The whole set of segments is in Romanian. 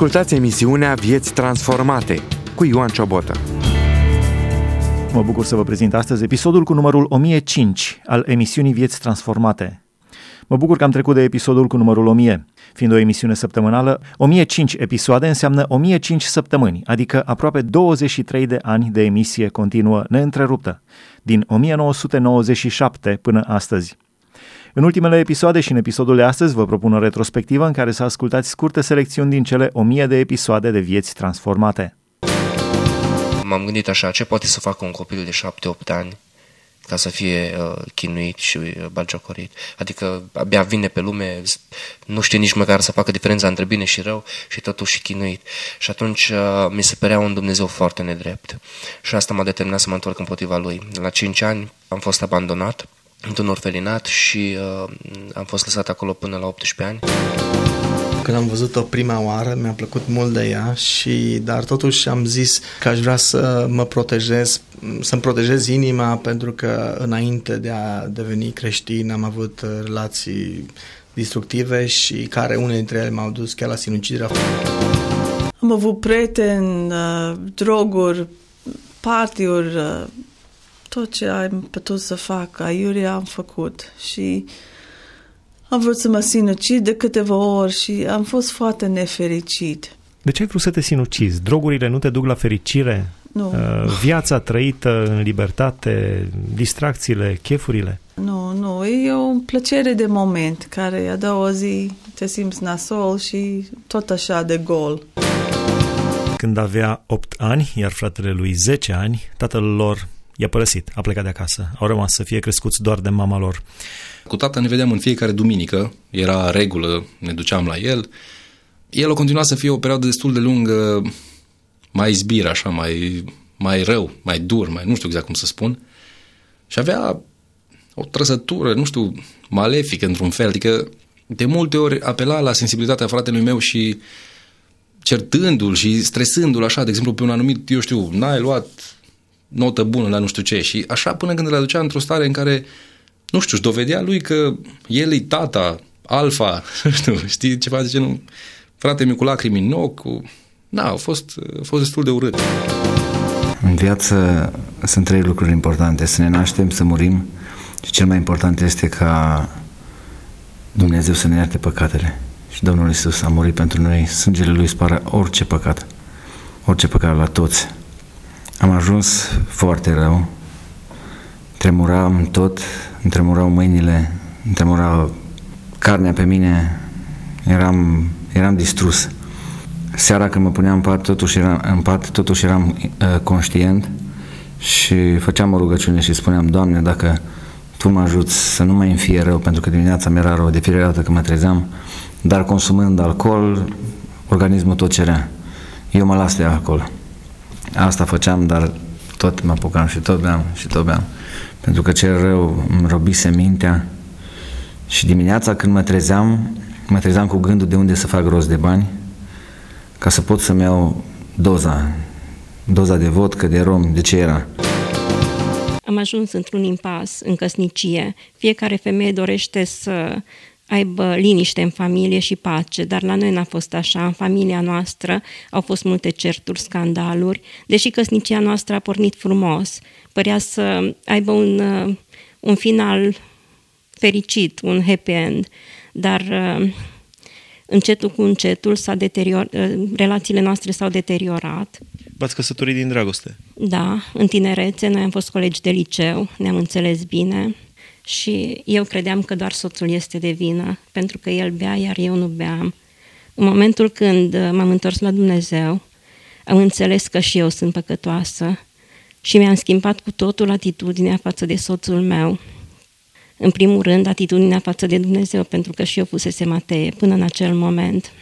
Ascultați emisiunea Vieți Transformate cu Ioan Ciobotă. Mă bucur să vă prezint astăzi episodul cu numărul 1005 al emisiunii Vieți Transformate. Mă bucur că am trecut de episodul cu numărul 1000. Fiind o emisiune săptămânală, 1005 episoade înseamnă 1005 săptămâni, adică aproape 23 de ani de emisie continuă neîntreruptă, din 1997 până astăzi. În ultimele episoade și în episodul de astăzi vă propun o retrospectivă în care să ascultați scurte selecțiuni din cele 1000 de episoade de Vieți Transformate. M-am gândit așa, ce poate să facă un copil de 7-8 ani ca să fie chinuit și batjocorit. Adică abia vine pe lume, nu știe nici măcar să facă diferența între bine și rău și totuși chinuit. Și atunci mi se părea un Dumnezeu foarte nedrept. Și asta m-a determinat să mă întorc împotriva lui. La 5 ani am fost abandonat într-un orfelinat și am fost lăsat acolo până la 18 ani. Când am văzut-o prima oară, mi-a plăcut mult de ea, dar totuși am zis că aș vrea să mă protejez, să-mi protejez inima, pentru că înainte de a deveni creștin am avut relații destructive și care unele dintre ele m-au dus chiar la sinuciderea. Am avut prieteni, droguri, partiuri, tot ce am putut să fac, aiurea am făcut și am vrut să mă sinucid de câteva ori și am fost foarte nefericit. De ce ai vrut să te sinucizi? Drogurile nu te duc la fericire? Nu. Viața trăită în libertate, distracțiile, chefurile? Nu, e o plăcere de moment, care a doua zi te simți nasol și tot așa de gol. Când avea 8 ani, iar fratele lui 10 ani, tatăl lor i-a părăsit, a plecat de acasă. Au rămas să fie crescuți doar de mama lor. Cu tata ne vedeam în fiecare duminică, era regulă, ne duceam la el. El a continuat să fie o perioadă destul de lungă, mai zbir, așa, mai rău, mai dur, nu știu exact cum să spun. Și avea o trăsătură, nu știu, malefică într-un fel, adică de multe ori apela la sensibilitatea fratelui meu și certându-l și stresându-l așa, de exemplu, pe un anumit, eu știu, n-ai luat notă bună la nu știu ce și așa până când îl aducea într-o stare în care, nu știu, își dovedea lui că el e tata, alfa, știi, ceva de genul, frate meu cu lacrimi în ochi, a fost destul de urât. În viață sunt 3 lucruri importante, să ne naștem, să murim și cel mai important este ca Dumnezeu să ne ierte păcatele. Și Domnul Iisus a murit pentru noi, sângele Lui spală orice păcat la toți. Am ajuns foarte rău, tremuram tot, îmi tremurau mâinile, îmi tremura carnea pe mine, eram distrus. Seara când mă puneam în pat, totuși eram conștient și făceam o rugăciune și spuneam: Doamne, dacă Tu mă ajuți să nu mai îmi fie rău, pentru că dimineața mi-era rău de fiecare dată când mă trezeam, dar consumând alcool, organismul tot cerea. Eu mă las de alcool. Asta făceam, dar tot mă apucam și tot beam. Pentru că cel rău îmi robise mintea și dimineața când mă trezeam cu gândul de unde să fac rost de bani ca să pot să-mi iau doza de vodcă, de rom, de ce era. Am ajuns într-un impas în căsnicie. Fiecare femeie dorește să aibă liniște în familie și pace, dar la noi n-a fost așa. În familia noastră au fost multe certuri, scandaluri, deși căsnicia noastră a pornit frumos. Părea să aibă un final fericit, un happy end, dar încetul cu încetul relațiile noastre s-au deteriorat. V-ați căsătorit din dragoste? Da, în tinerețe, noi am fost colegi de liceu, ne-am înțeles bine. Și eu credeam că doar soțul este de vină, pentru că el bea, iar eu nu beam. În momentul când m-am întors la Dumnezeu, am înțeles că și eu sunt păcătoasă și mi-am schimbat cu totul atitudinea față de soțul meu. În primul rând, atitudinea față de Dumnezeu, pentru că și eu fusesem atee până în acel moment.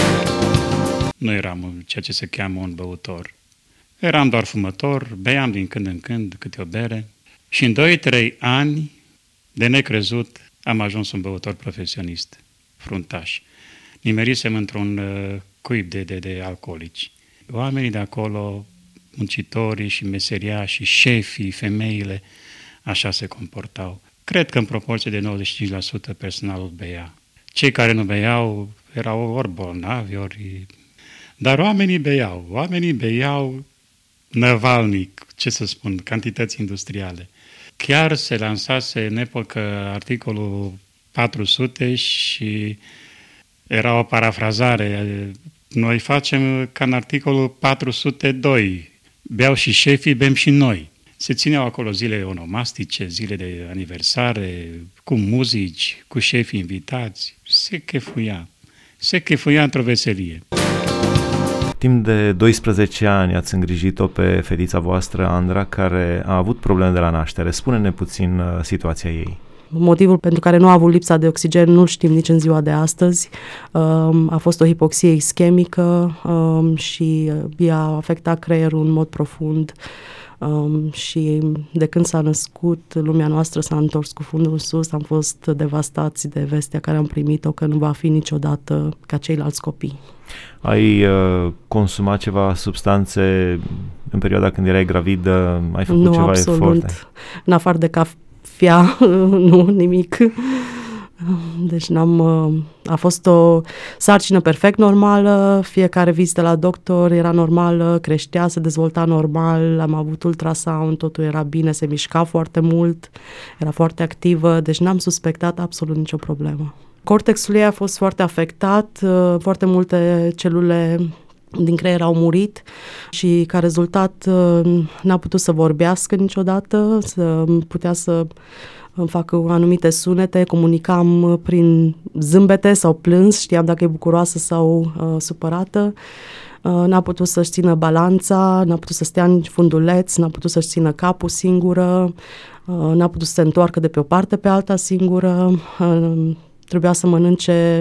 Nu eram ceea ce se cheamă un băutor. Eram doar fumător, beam din când în când câte o bere și în 2-3 ani, de necrezut, am ajuns un băutor profesionist, fruntaș. Nimerisem într-un cuib de alcoolici. Oamenii de acolo, muncitorii și meseriașii, șefii, femeile, așa se comportau. Cred că în proporție de 95% personalul bea. Cei care nu beau erau ori bolnavi, ori Dar oamenii beau năvalnic, ce să spun, cantități industriale. Chiar se lansase în epocă articolul 400 și era o parafrazare. Noi facem ca în articolul 402. Beau și șefii, bem și noi. Se țineau acolo zile onomastice, zile de aniversare, cu muzici, cu șefi invitați. Se chefuia într-o veselie. Timp de 12 ani ați îngrijit-o pe fetița voastră, Andra, care a avut probleme de la naștere. Spune-ne puțin situația ei. Motivul pentru care nu a avut lipsa de oxigen nu-l știm nici în ziua de astăzi. A fost o hipoxie ischemică și i-a afectat creierul în mod profund. Și de când s-a născut, lumea noastră s-a întors cu fundul în sus. Am fost devastați de vestea care am primit-o, că nu va fi niciodată ca ceilalți copii. Ai consumat ceva substanțe în perioada când erai gravidă? Ai făcut nu, ceva absolut. eforte? În afară de cafea, nu, nimic. Deci a fost o sarcină perfect normală, fiecare vizită la doctor era normală, creștea, se dezvolta normal, am avut ultrasound, totul era bine, se mișca foarte mult, era foarte activă, deci n-am suspectat absolut nicio problemă. Cortexul ei a fost foarte afectat, foarte multe celule din creier au murit și ca rezultat n-a putut să vorbească niciodată, putea să fac anumite sunete, comunicam prin zâmbete sau plâns, știam dacă e bucuroasă sau supărată. N-a putut să-și țină balanța, n-a putut să stea în funduleț, n-a putut să-și țină capul singură, n-a putut să se întoarcă de pe o parte pe alta singură, trebuia să mănânce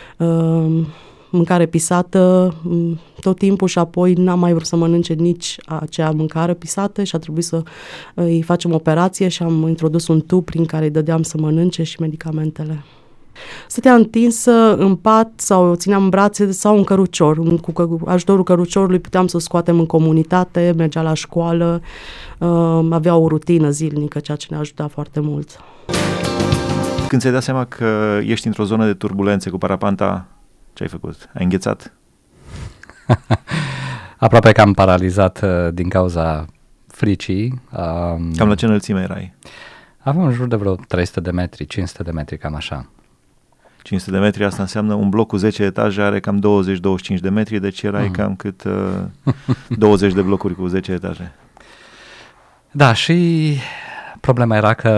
mâncare pisată tot timpul și apoi n-am mai vrut să mănânce nici acea mâncare pisată și a trebuit să îi facem operație și am introdus un tub prin care îi dădeam să mănânce și medicamentele. Stătea întinsă în pat sau o țineam în brațe sau în cărucior. Cu ajutorul căruciorului puteam să o scoatem în comunitate, mergea la școală, avea o rutină zilnică, ceea ce ne ajuta foarte mult. Când ți-ai dat seama că ești într-o zonă de turbulențe cu parapanta, ce ai făcut? Ai înghețat? Aproape că am paralizat din cauza fricii. Cam la ce înălțime erai? Aveam în jur de vreo 300 de metri, 500 de metri, cam așa. 500 de metri, asta înseamnă un bloc cu 10 etaje, are cam 20-25 de metri, deci erai cam cât 20 de blocuri cu 10 etaje. Da, și problema era că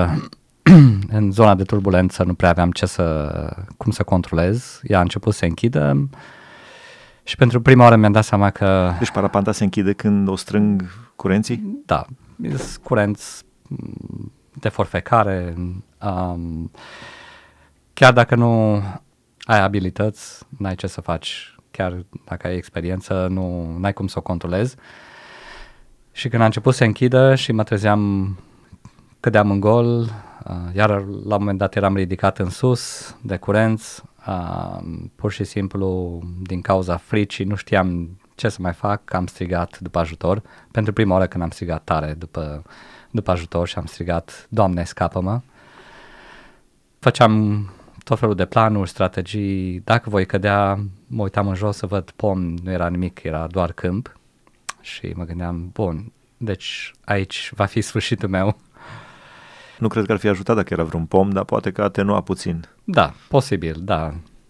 în zona de turbulență nu prea aveam cum să controlez. Ea a început să se închidă și pentru prima oară mi-am dat seama că... Deci parapanta se închide când o strâng curenții? Da, curenți de forfecare. Chiar dacă nu ai abilități, n-ai ce să faci. Chiar dacă ai experiență, n-ai cum să o controlezi. Și când a început să se închidă și mă trezeam, cădeam în gol, iar la un moment dat eram ridicat în sus de curenți, pur și simplu din cauza fricii nu știam ce să mai fac, am strigat după ajutor. Pentru prima oară când am strigat tare după ajutor și am strigat, Doamne, scapă-mă. Făceam tot felul de planuri, strategii, dacă voi cădea, mă uitam în jos să văd pom, nu era nimic, era doar câmp și mă gândeam, bun, deci aici va fi sfârșitul meu. Nu cred că ar fi ajutat dacă era vreun pom, dar poate că atenua puțin. Da, posibil, da.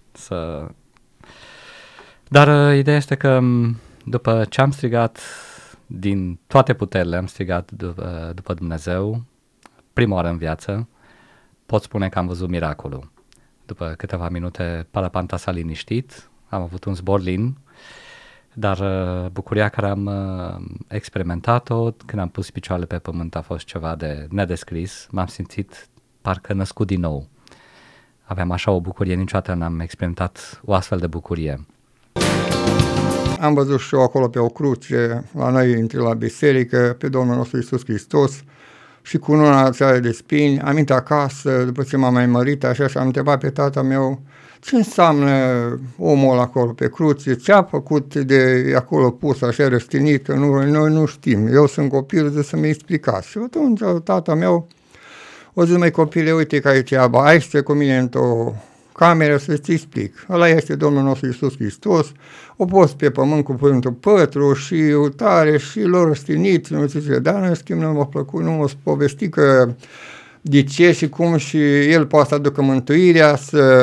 Dar ideea este că după ce am strigat din toate puterile, am strigat după Dumnezeu, prima oară în viață, pot spune că am văzut miracolul. După câteva minute, parapanta s-a liniștit, am avut un zbor lin, dar bucuria care am experimentat-o când am pus picioarele pe pământ a fost ceva de nedescris. M-am simțit parcă născut din nou. Aveam așa o bucurie, niciodată n-am experimentat o astfel de bucurie. Am văzut și eu acolo pe o cruce, la noi la biserică, pe Domnul nostru Iisus Hristos și cu una țară de spini. Am venit acasă, după ce m-am mai mărit așa și am întrebat pe tata meu ce înseamnă omul acolo pe cruce, ce a făcut de acolo pus așa răstinit, că noi nu știm. Eu sunt copil, zic să mi explicați. Și atunci tata meu o zi, măi copile, uite că ai treaba, ai să cu mine într-o cameră să-ți explic. Ăla este Domnul nostru Iisus Hristos, o pus pe pământ cu Părintele Pătru și tare și lor răstiniți, nu zice, dar în schimb nu m-a plăcut, nu m-a povestit că de ce și cum și el poate să aducă mântuirea,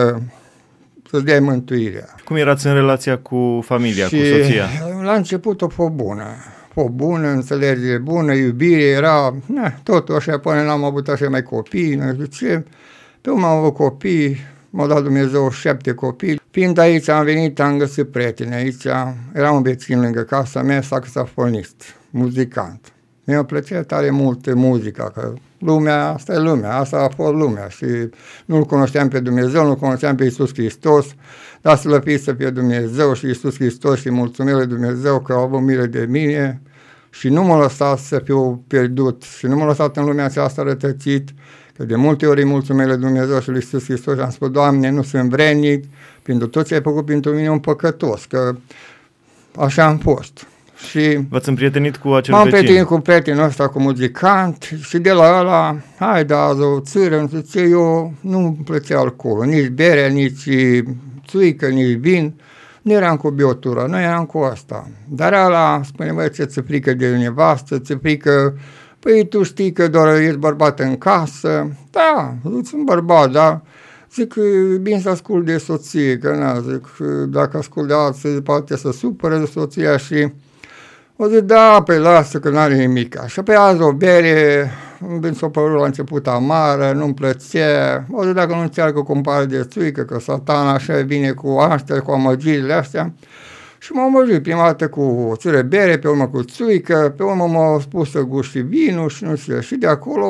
să-ți dea mântuirea. Cum erați în relația cu familia, și cu soția? La început o fost bună, înțelegere bună, iubire, era, totul așa, până n-am avut așa mai copii, nu știu ce. Pe urmă am avut copii, m-a dat Dumnezeu 7 copii. Fiind aici, am venit, am găsit prieteni aici, era un vecin lângă casa mea, saxofonist, muzicant. Mi-a plăcea tare mult muzica, că asta e lumea, asta a fost lumea și nu-L cunoșteam pe Dumnezeu, nu-L cunoșteam pe Iisus Hristos, dar slăviți pe Dumnezeu și Iisus Hristos și mulțumesc lui Dumnezeu că au avut milă de mine și nu m-a lăsat să fiu pierdut și nu m-a lăsat în lumea aceasta rătăcit, că de multe ori îi mulțumesc lui Dumnezeu și lui Iisus Hristos și am spus, Doamne, nu sunt vrednic, pentru tot ce ai făcut pentru mine un păcătos, că așa am fost. Și v-ați împrietenit cu acel m-am vecin? împrietenit cu prietenul ăsta, cu muzicant și de la ăla, hai da, azi o țără, nu știu ce, eu nu-mi plăcea alcoolul, nici bere, nici țuică, nici vin, nu eram cu biotură, nu eram cu asta. Dar ăla spune, băi, ce ți frică de nevastă, ți frică, păi tu știi că doar ești bărbat în casă, da, sunt bărbat, da. Zic, bine să ascult de soție, că zic, dacă ascult de alții, poate să supără de soția și o zic, da, pe lasă că n-are nimic. Și pe azi o bere, mi s-a părut la început amară, nu-mi plăcea. O zic, dacă nu încearcă cu un pare de țuică, că satana așa vine cu astea, cu amăgirile astea. Și m-am amăgit prima dată cu o țură bere, pe urmă cu țuică, pe urmă m-au spus să gust și vinul și nu știu. Și de acolo...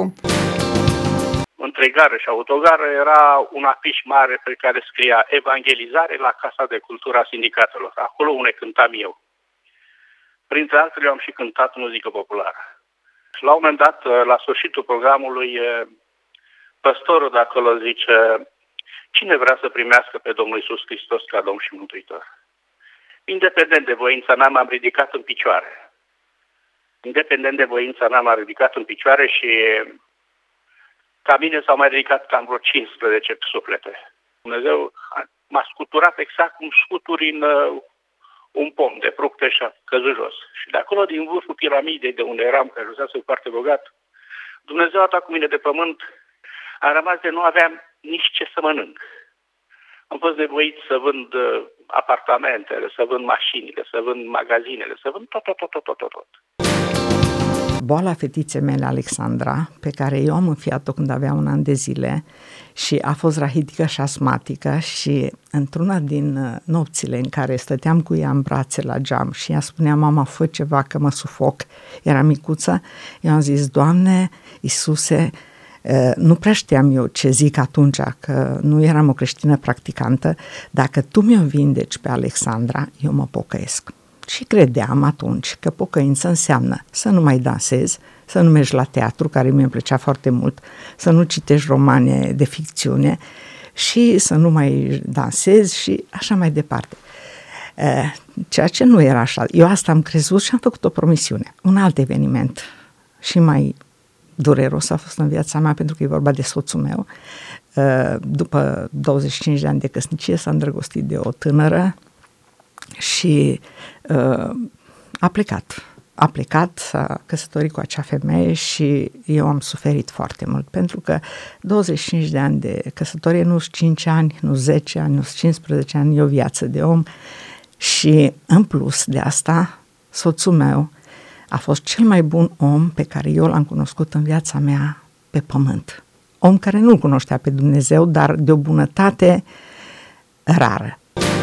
Între gară și autogară era un afiș mare pe care scria Evangelizare la Casa de Cultură a Sindicatelor. Acolo unde cântam eu. Printre altele am și cântat muzică populară. La un moment dat, la sfârșitul programului, păstorul de acolo zice, cine vrea să primească pe Domnul Iisus Hristos ca Domn și Mântuitor? Independent de voința mea, m-am ridicat în picioare. Independent de voința mea, m-am ridicat în picioare și ca mine s-au mai ridicat cam vreo 15 suflete. Dumnezeu m-a scuturat exact cum scuturi în un pom de fructe și a căzut jos. Și de acolo, din vârful piramidei de unde eram, că ajunsesem foarte bogat, Dumnezeu a dat cu mine de pământ, am rămas de nu aveam nici ce să mănânc. Am fost nevoit să vând apartamentele, să vând mașinile, să vând magazinele, să vând tot. Boala fetiței mele, Alexandra, pe care eu am înfiat-o când avea 1 an de zile și a fost rahitică și asmatică și într-una din nopțile în care stăteam cu ea în brațe la geam și ea spunea, mama, fă ceva că mă sufoc, era micuță, eu am zis, Doamne, Iisuse, nu prea știam eu ce zic atunci, că nu eram o creștină practicantă, dacă tu mi-o vindeci pe Alexandra, eu mă pocăiesc. Și credeam atunci că pocăință înseamnă să nu mai dansezi, să nu mergi la teatru, care mi-e plăcea foarte mult, să nu citești romane de ficțiune și să nu mai dansezi și așa mai departe. Ceea ce nu era așa. Eu asta am crezut și am făcut o promisiune. Un alt eveniment și mai dureros a fost în viața mea, pentru că e vorba de soțul meu. După 25 de ani de căsnicie s-a îndrăgostit de o tânără și a plecat, s-a căsătorit cu acea femeie și eu am suferit foarte mult, pentru că 25 de ani de căsătorie nu sunt 5 ani, nu 10 ani, nu sunt 15 ani, e o viață de om și în plus de asta, soțul meu a fost cel mai bun om pe care eu l-am cunoscut în viața mea pe pământ. Om care nu-L cunoștea pe Dumnezeu, dar de o bunătate rară.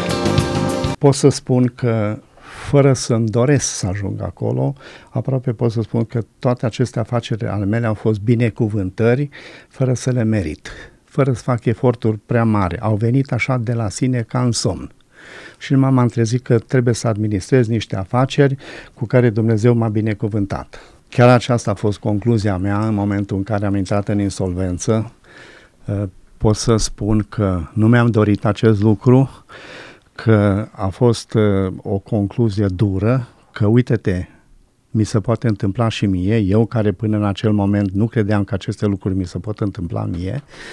Pot să spun că, fără să-mi doresc să ajung acolo, aproape pot să spun că toate aceste afaceri ale mele au fost binecuvântări, fără să le merit, fără să fac eforturi prea mari. Au venit așa de la sine ca în somn. Și m-am trezit că trebuie să administrez niște afaceri cu care Dumnezeu m-a binecuvântat. Chiar aceasta a fost concluzia mea în momentul în care am intrat în insolvență. Pot să spun că nu mi-am dorit acest lucru, că a fost o concluzie dură, că uite-te, mi se poate întâmpla și mie, eu care până în acel moment nu credeam că aceste lucruri mi se pot întâmpla mie,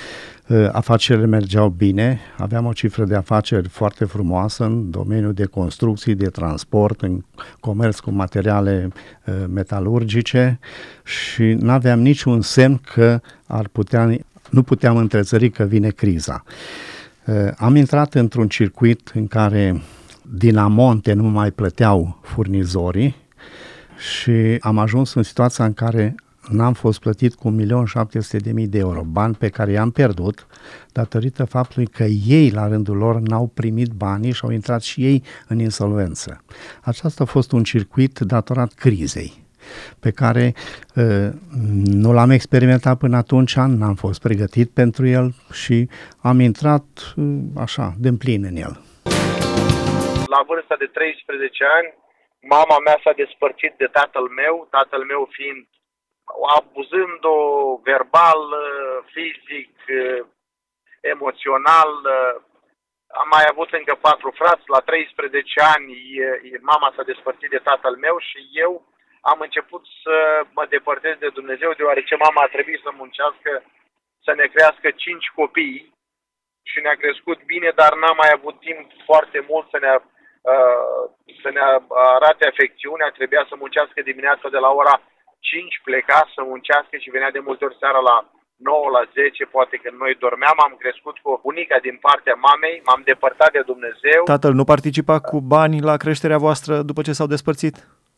Afacerile mergeau bine, aveam o cifră de afaceri foarte frumoasă în domeniul de construcții, de transport, în comerț cu materiale metalurgice și nu aveam niciun semn că nu puteam întrezări că vine criza. Am intrat într-un circuit în care din amonte nu mai plăteau furnizorii și am ajuns în situația în care n-am fost plătit cu 1.700.000 de euro, bani pe care i-am pierdut datorită faptului că ei, la rândul lor, n-au primit banii și au intrat și ei în insolvență. Aceasta a fost un circuit datorat crizei, pe care nu l-am experimentat până atunci, n-am fost pregătit pentru el și am intrat așa, de plin în el. La vârsta de 13 ani, mama mea s-a despărțit de tatăl meu fiind abuzând-o verbal, fizic, emoțional. Am mai avut încă 4 frați. La 13 ani mama s-a despărțit de tatăl meu și eu am început să mă depărtez de Dumnezeu, deoarece mama a trebuit să muncească, să ne crească 5 copii și ne-a crescut bine, dar n-am mai avut timp foarte mult să ne arate afecțiunea. Trebuia să muncească dimineața de la ora 5, pleca să muncească și venea de multe ori seara la 9, la 10, poate când noi dormeam. Am crescut cu bunica din partea mamei, m-am depărtat de Dumnezeu. Tatăl nu participa cu bani la creșterea voastră după ce s-au despărțit?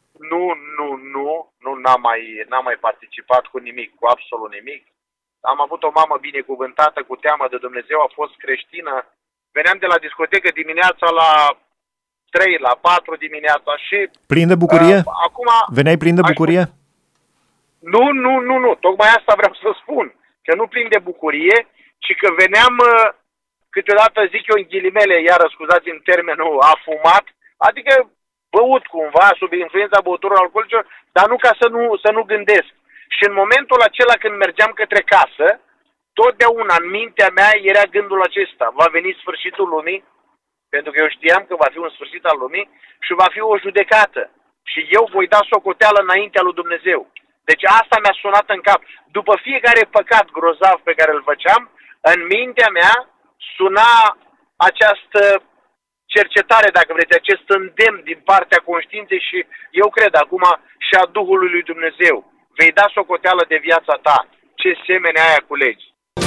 Nu, n-am mai participat cu nimic, cu absolut nimic. Am avut o mamă binecuvântată, cu teamă de Dumnezeu, a fost creștină. Veneam de la discotecă dimineața la 3, la 4 dimineața și... Plin de bucurie? Acum... Veneai plin de bucurie? Nu, tocmai asta vreau să spun. Că nu plin de bucurie, ci că veneam, câteodată zic eu în ghilimele, iar scuzați-mi termenul, afumat, adică băut cumva, sub influența băuturilor alcoolice, dar nu ca să nu gândesc. Și în momentul acela când mergeam către casă, totdeauna în mintea mea era gândul acesta: va veni sfârșitul lumii, pentru că eu știam că va fi un sfârșit al lumii și va fi o judecată. Și eu voi da socoteală înaintea lui Dumnezeu. Deci asta mi-a sunat în cap. După fiecare păcat grozav pe care îl făceam, în mintea mea suna această cercetare, dacă vreți, acest îndemn din partea conștiinței și eu cred acum și a Duhului lui Dumnezeu. Vei da socoteală de viața ta. Ce semene ai cu legi.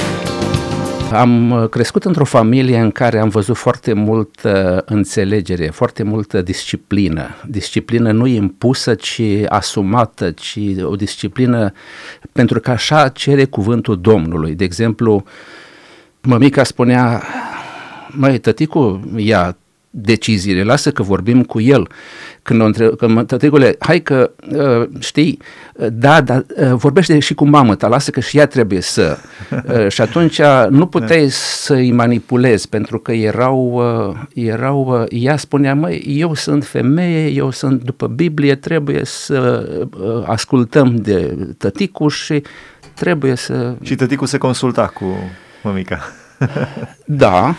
Am crescut într-o familie în care am văzut foarte multă înțelegere, foarte multă disciplină. Disciplină nu impusă, ci asumată, ci o disciplină pentru că așa cere cuvântul Domnului. De exemplu, mămica spunea: măi, tăticu, ia deciziile, lasă că vorbim cu el. Când tăticule, hai că știi, da, vorbește și cu mamă ta, lasă că și ea trebuie să. Și atunci nu puteai să-i manipulezi, pentru că ea spunea: măi, eu sunt femeie, eu sunt după Biblie, trebuie să ascultăm de tăticu și trebuie să... Și tăticul se consulta cu mămica. Da,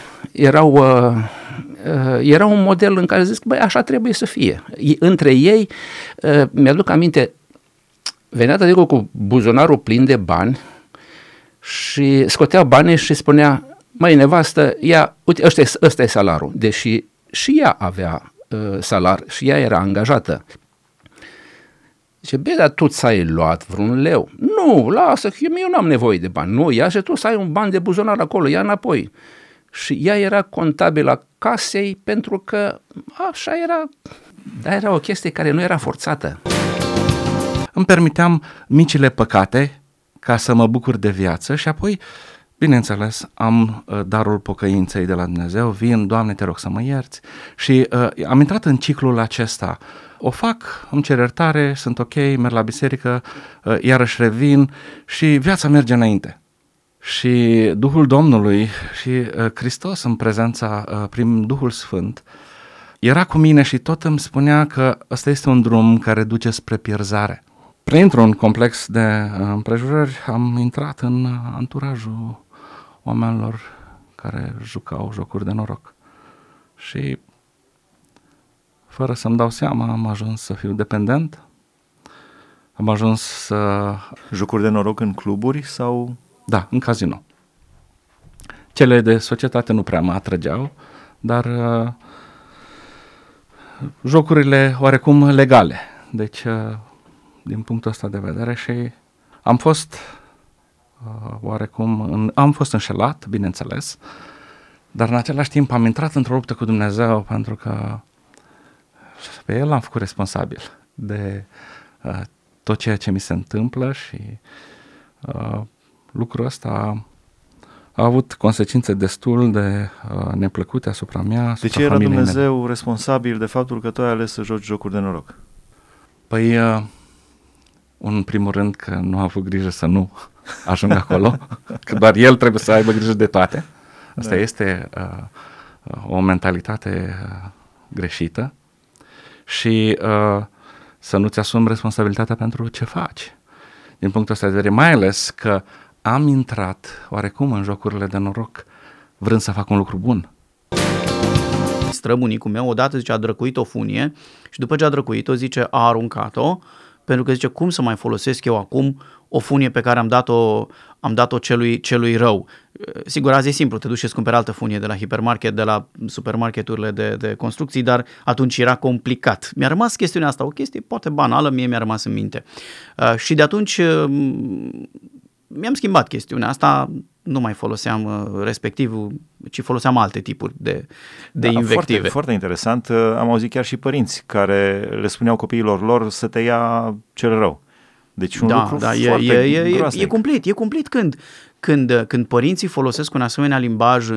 era un model în care zic: băi, așa trebuie să fie. Între ei, mi-aduc aminte, venea tăticul cu buzunarul plin de bani și scotea banii și spunea: măi, nevastă, ia, uite, ăsta e salarul. Deși și ea avea salar și ea era angajată. Zice: bine, dar tu ți-ai luat vreun leu? Nu, lasă, că eu n-am nevoie de bani. Nu, ia și tu să ai un ban de buzunar acolo, ia înapoi. Și ea era contabilă casei pentru că așa era, dar era o chestie care nu era forțată. Îmi permiteam micile păcate ca să mă bucur de viață și apoi, bineînțeles, am darul pocăinței de la Dumnezeu, vin: Doamne, te rog să mă ierți. Și am intrat în ciclul acesta. O fac, îmi cer iertare, sunt ok, merg la biserică, iarăși revin și viața merge înainte. Și Duhul Domnului și Hristos în prezența prin Duhul Sfânt era cu mine și tot îmi spunea că ăsta este un drum care duce spre pierzare. Printr-un complex de împrejurări am intrat în anturajul oamenilor care jucau jocuri de noroc. Și fără să-mi dau seama am ajuns să fiu dependent, am ajuns să... Jocuri de noroc în cluburi sau... Da, în casino. Cele de societate nu prea mă atrăgeau, dar jocurile oarecum legale. Deci, din punctul ăsta de vedere, și am fost am fost înșelat, bineînțeles, dar în același timp am intrat într-o luptă cu Dumnezeu pentru că pe El l-am făcut responsabil de tot ceea ce mi se întâmplă și lucrul ăsta a avut consecințe destul de neplăcute asupra mea. De ce era Dumnezeu responsabil de faptul că tu ai ales să joci jocuri de noroc? Păi, în primul rând că nu a avut grijă să nu ajung acolo, că doar El trebuie să aibă grijă de toate. Asta este o mentalitate greșită și să nu-ți asumi responsabilitatea pentru ce faci. Din punctul ăsta de vedere, mai ales că am intrat oarecum în jocurile de noroc vrând să fac un lucru bun. Străbunicul meu odată zice a drăcuit o funie și după ce a drăcuit-o zice a aruncat-o, pentru că zice cum să mai folosesc eu acum o funie pe care am dat-o celui rău. Sigur, azi e simplu, te duci și îți cumperi altă funie de la hipermarket, de la supermarketurile de construcții, dar atunci era complicat. Mi-a rămas chestiunea asta, o chestie poate banală, mie mi-a rămas în minte. Și de atunci mi-am schimbat chestiunea asta, nu mai foloseam respectivul, ci foloseam alte tipuri de invective. Foarte, foarte interesant. Am auzit chiar și părinți care le spuneau copiilor lor să te ia cel rău. Deci un lucru foarte groaznic. E cumplit când părinții folosesc un asemenea limbaj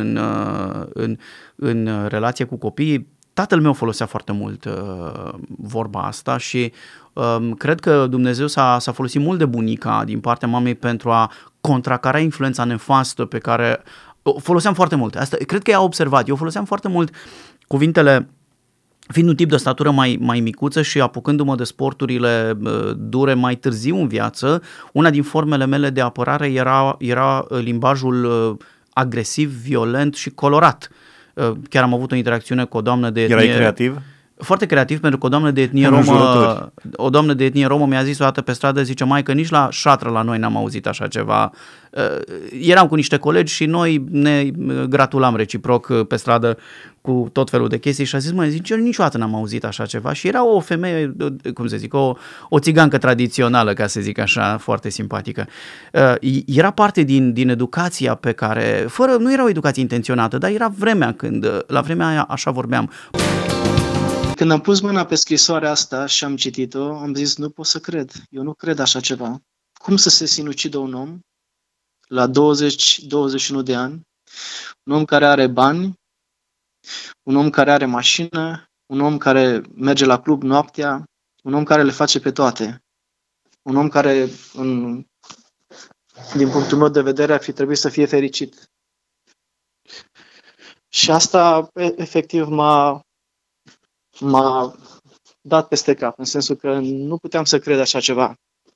în relație cu copiii. Tatăl meu folosea foarte mult vorba asta și cred că Dumnezeu s-a folosit mult de bunica din partea mamei pentru a contracara influența nefastă pe care o foloseam foarte mult. Asta cred că ea a observat. Eu foloseam foarte mult cuvintele, fiind un tip de statură mai micuță și apucându-mă de sporturile dure mai târziu în viață, una din formele mele de apărare era limbajul agresiv, violent și colorat. Chiar am avut o interacțiune cu o doamnă de etnie... Erai creativ? Foarte creativ, pentru că o doamnă de etnie romă mi-a zis o dată pe stradă, zice, maică, nici la șatră la noi n-am auzit așa ceva. Eram cu niște colegi și noi ne gratulam reciproc pe stradă cu tot felul de chestii și a zis, eu niciodată n-am auzit așa ceva și era o femeie, cum să zic, o țigancă tradițională, ca să zic așa, foarte simpatică. Era parte din educația pe care, nu era o educație intenționată, dar era vremea când, la vremea aia așa vorbeam. Când am pus mâna pe scrisoarea asta și am citit-o, am zis, nu pot să cred. Eu nu cred așa ceva. Cum să se sinucidă un om la 20-21 de ani, un om care are bani, un om care are mașină, un om care merge la club noaptea, un om care le face pe toate, un om care, din punctul meu de vedere, ar fi trebuit să fie fericit. Și asta, efectiv, m-a dat peste cap, în sensul că nu puteam să cred așa ceva.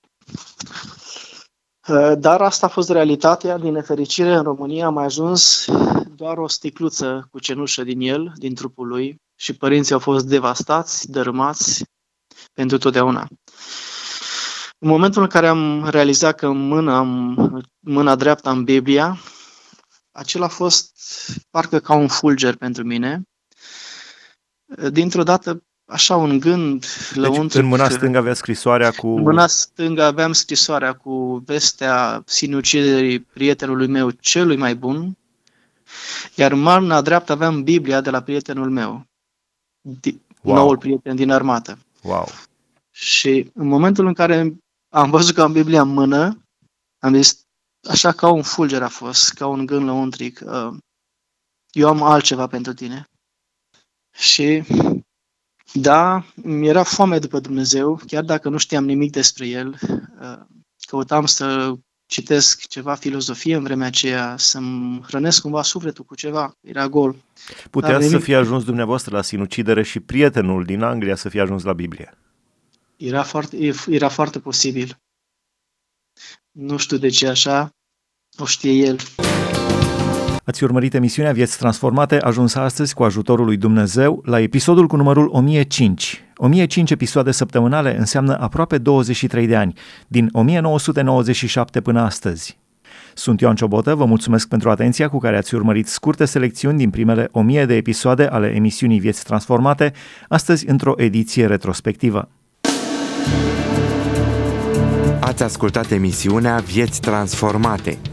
Dar asta a fost realitatea. Din nefericire, în România a mai ajuns doar o sticluță cu cenușă din el, din trupul lui, și părinții au fost devastați, dărâmați pentru totdeauna. În momentul în care am realizat că în mâna dreaptă am Biblia, acela a fost parcă ca un fulger pentru mine. Dintr-o dată, așa, un gând lăuntric. Deci, în mâna stângă avea scrisoarea cu... În mâna stângă aveam scrisoarea cu vestea sinuciderii prietenului meu celui mai bun, iar în mâna dreaptă aveam Biblia de la prietenul meu, noul prieten din armată. Wow. Și în momentul în care am văzut că am Biblia în mână, am zis, așa ca un fulger a fost, ca un gând lăuntric, eu am altceva pentru tine. Și da, mi-era foame după Dumnezeu, chiar dacă nu știam nimic despre El. Căutam să citesc ceva filozofie în vremea aceea, să-mi hrănesc cumva sufletul cu ceva, era gol. Putea să fie ajuns dumneavoastră la sinucidere și prietenul din Anglia să fie ajuns la Biblie. Era foarte posibil. Nu știu de ce așa, o știe El. Ați urmărit emisiunea Vieți Transformate, ajunsă astăzi cu ajutorul lui Dumnezeu la episodul cu numărul 1005. 1005 episoade săptămânale înseamnă aproape 23 de ani, din 1997 până astăzi. Sunt Ioan Ciobotă, vă mulțumesc pentru atenția cu care ați urmărit scurte selecțiuni din primele 1000 de episoade ale emisiunii Vieți Transformate, astăzi într-o ediție retrospectivă. Ați ascultat emisiunea Vieți Transformate